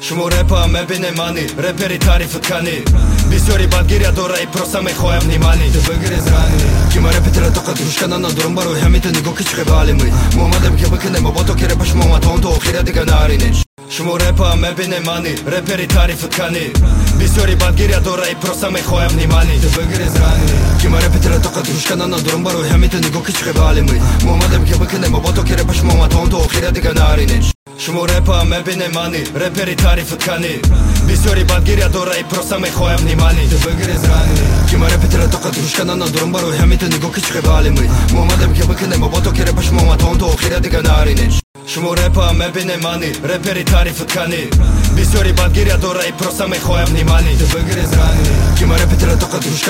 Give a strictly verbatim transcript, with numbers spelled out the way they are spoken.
شمو рэпа мебине мани, рэпери тарифу ткани бисёри бадгирия дораи просто мехоҳам нимани ту бигири зрани ки ма рэпитера тоқа дружкана надорам барои ҳамита нигоҳ ки чиқи бали мы мо омадем ки бикунем бо то ки рэпаш мо омадҳон то охира дига наринеш шумо рэпа мебине мани, рэпери тарифу ткани бисёри бадгирия дораи просто мехоҳам нимани ту бигири зрани ки ма рэпитера тоқа дружкана надорам барои ҳамита нигоҳ ки чиқи бали мы мо омадем ки бикунем бо то ки рэпаш мо омадҳон то охира дига наринеш шумо рэпа мебине мани, рэпери тарифу ткани бисёри бадгирия дораи просто мехоҳам нимани ту бигири зрани ки ма рэпитера тоқа дружкана надорам барои ҳамита нигоҳ ки чиқи бали мы мо омадем ки бикунем бо то ки рэпаш мо омадҳон то охира дига наринеш шумо рэпа мебине мани, рэпери тарифу ткани бисёри бадгирия дораи просто мехоҳам нимани ту бигири зрани ки ма рэпитера тоқа дружкана